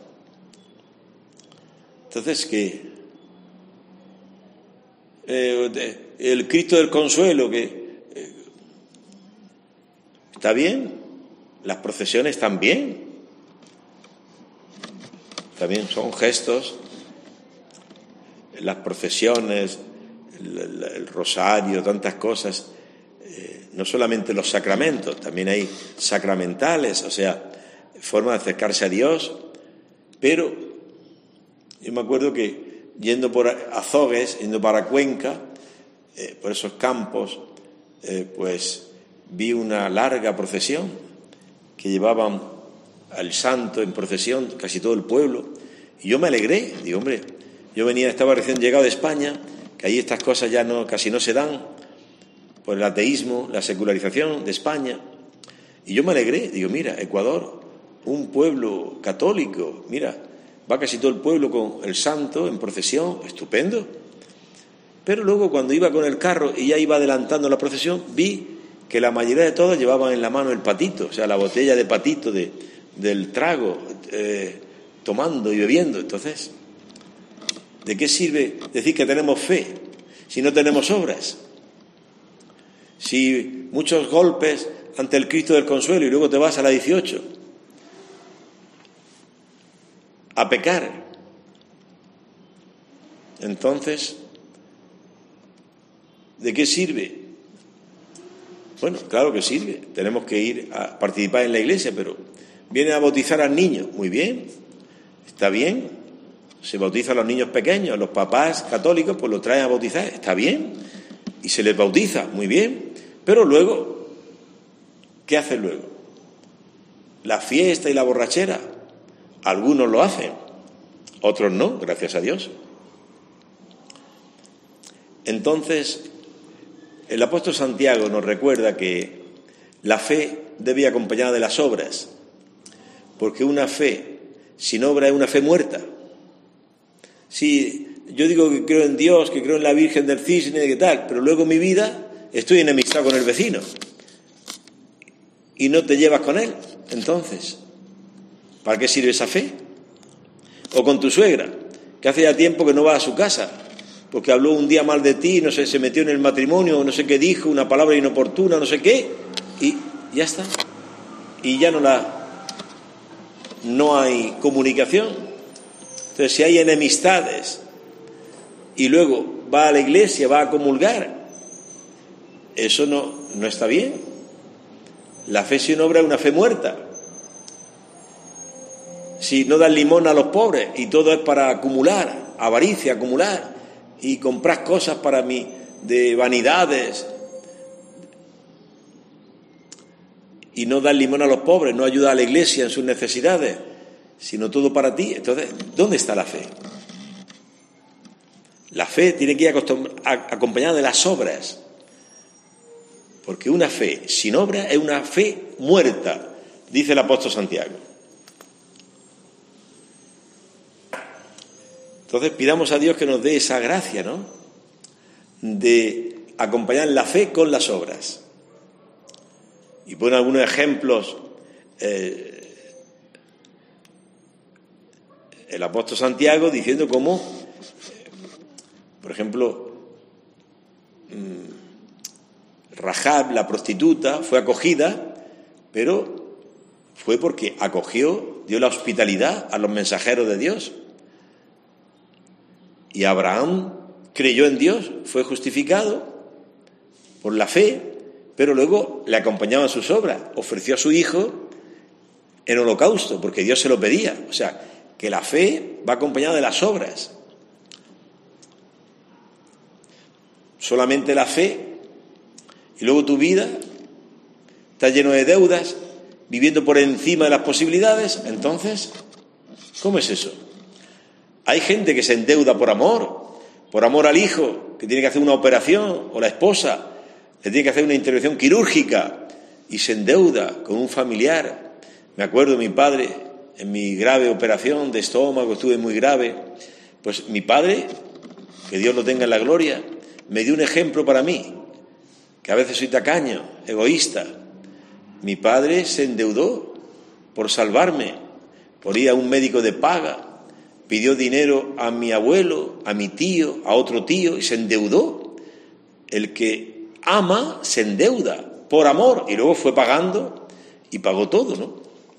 Entonces, ¿qué? Eh, el Cristo del Consuelo, que eh, está bien, las procesiones están bien, también son gestos, las procesiones, el, el, el rosario, tantas cosas, eh, no solamente los sacramentos, también hay sacramentales, o sea, formas de acercarse a Dios, pero yo me acuerdo que yendo por Azogues, yendo para Cuenca, eh, por esos campos, eh, pues vi una larga procesión que llevaban al santo en procesión, casi todo el pueblo, y yo me alegré, digo, hombre, yo venía, estaba recién llegado de España, que ahí estas cosas ya no, casi no se dan, por el ateísmo, la secularización de España, y yo me alegré, digo, mira, Ecuador, un pueblo católico, mira, va casi todo el pueblo con el santo en procesión, estupendo. Pero luego cuando iba con el carro y ya iba adelantando la procesión, vi que la mayoría de todos llevaban en la mano el patito, o sea, la botella de patito de, del trago, eh, tomando y bebiendo. Entonces, ¿de qué sirve decir que tenemos fe si no tenemos obras? Si muchos golpes ante el Cristo del Consuelo y luego te vas a la dieciocho a pecar, entonces, ¿de qué sirve? Bueno, claro que sirve, tenemos que ir a participar en la iglesia, pero viene a bautizar al niño, muy bien, está bien, se bautizan a los niños pequeños, los papás católicos pues los traen a bautizar, está bien, y se les bautiza, muy bien, pero luego, ¿qué hace luego? La fiesta y la borrachera. Algunos lo hacen, otros no, gracias a Dios. Entonces, el apóstol Santiago nos recuerda que la fe debe ir acompañada de las obras, porque una fe sin obra es una fe muerta. Si yo digo que creo en Dios, que creo en la Virgen del Cisne, que tal, pero luego en mi vida estoy enemistado con el vecino y no te llevas con él, entonces, ¿para qué sirve esa fe? O con tu suegra, que hace ya tiempo que no va a su casa, porque habló un día mal de ti, no sé, se metió en el matrimonio, no sé qué dijo, una palabra inoportuna, no sé qué, y ya está. Y ya no la, no hay comunicación. Entonces, si hay enemistades y luego va a la iglesia, va a comulgar, eso no, no está bien. La fe sin obra es una fe muerta. Si no dan limón a los pobres y todo es para acumular, avaricia, acumular y comprar cosas para mí de vanidades y no dar limón a los pobres, no ayuda a la iglesia en sus necesidades, sino todo para ti, entonces, ¿dónde está la fe? La fe tiene que ir acompañada de las obras, porque una fe sin obra es una fe muerta, dice el apóstol Santiago. Entonces pidamos a Dios que nos dé esa gracia, ¿no?, de acompañar la fe con las obras. Y pone algunos ejemplos eh, el apóstol Santiago diciendo cómo, por ejemplo, Rahab, la prostituta, fue acogida, pero fue porque acogió, dio la hospitalidad a los mensajeros de Dios. Y Abraham creyó en Dios, fue justificado por la fe, pero luego le acompañaban sus obras. Ofreció a su hijo en holocausto, porque Dios se lo pedía. O sea, que la fe va acompañada de las obras. Solamente la fe, y luego tu vida está lleno de deudas, viviendo por encima de las posibilidades. Entonces, ¿cómo es eso? Hay gente que se endeuda por amor, por amor al hijo, que tiene que hacer una operación, o la esposa, que tiene que hacer una intervención quirúrgica, y se endeuda con un familiar. Me acuerdo de mi padre, en mi grave operación de estómago, estuve muy grave, pues mi padre, que Dios lo tenga en la gloria, me dio un ejemplo para mí, que a veces soy tacaño, egoísta. Mi padre se endeudó por salvarme, por ir a un médico de paga, pidió dinero a mi abuelo, a mi tío, a otro tío, y se endeudó. El que ama se endeuda por amor, y luego fue pagando y pagó todo, ¿no?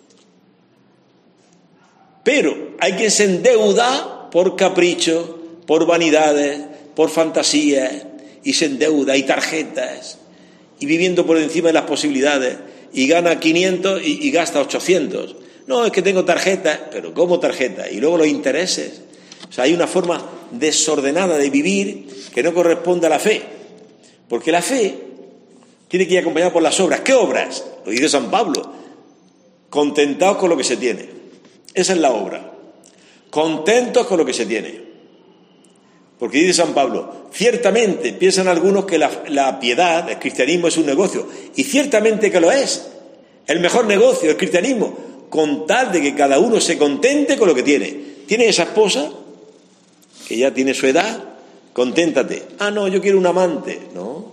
Pero hay quien se endeuda por capricho, por vanidades, por fantasías, y se endeuda, y tarjetas, y viviendo por encima de las posibilidades, y gana quinientos y, y gasta ochocientos. No, es que tengo tarjeta, pero ¿cómo tarjeta? Y luego los intereses. O sea, hay una forma desordenada de vivir que no corresponde a la fe. Porque la fe tiene que ir acompañada por las obras. ¿Qué obras? Lo dice San Pablo. Contentaos con lo que se tiene. Esa es la obra. Contentos con lo que se tiene. Porque dice San Pablo, ciertamente piensan algunos que la, la piedad, el cristianismo es un negocio. Y ciertamente que lo es. El mejor negocio, el cristianismo. Con tal de que cada uno se contente con lo que tiene. ¿Tienes esa esposa? Que ya tiene su edad. Conténtate. Ah, no, yo quiero un amante. No.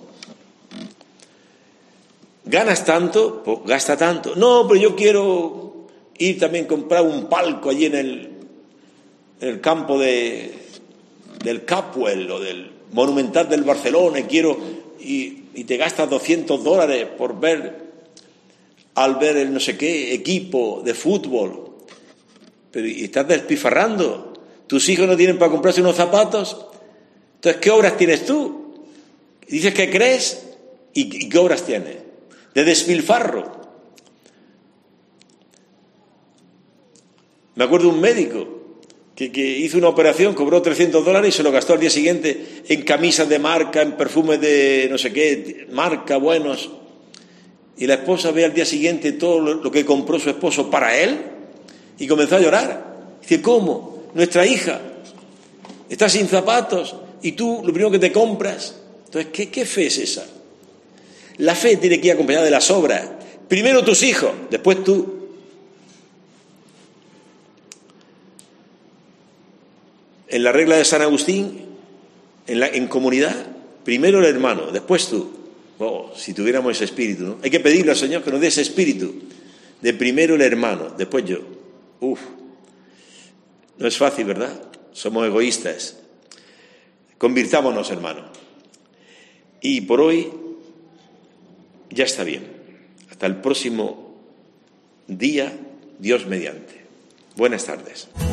¿Ganas tanto? Pues gasta tanto. No, pero yo quiero ir también a comprar un palco allí en el, en el campo de, del Capwell o del Monumental del Barcelona y quiero y, y te gastas doscientos dólares por ver al ver el no sé qué equipo de fútbol, pero y estás despifarrando. Tus hijos no tienen para comprarse unos zapatos. Entonces, ¿qué obras tienes tú? Dices que crees y, y ¿qué obras tienes? De despilfarro. Me acuerdo de un médico que, que hizo una operación, cobró trescientos dólares y se lo gastó al día siguiente en camisas de marca, en perfumes de no sé qué, marca, buenos. Y la esposa ve al día siguiente todo lo que compró su esposo para él y comenzó a llorar. Dice, ¿cómo? Nuestra hija está sin zapatos y tú lo primero que te compras. Entonces, ¿qué, qué fe es esa? La fe tiene que ir acompañada de las obras. Primero tus hijos, después tú. En la regla de San Agustín, en, la, en comunidad, primero el hermano, después tú. Oh, si tuviéramos ese espíritu, ¿no? Hay que pedirle al Señor que nos dé ese espíritu de primero el hermano, después yo. Uf, no es fácil, ¿verdad? Somos egoístas. Convirtámonos, hermano. Y por hoy ya está bien. Hasta el próximo día, Dios mediante. Buenas tardes.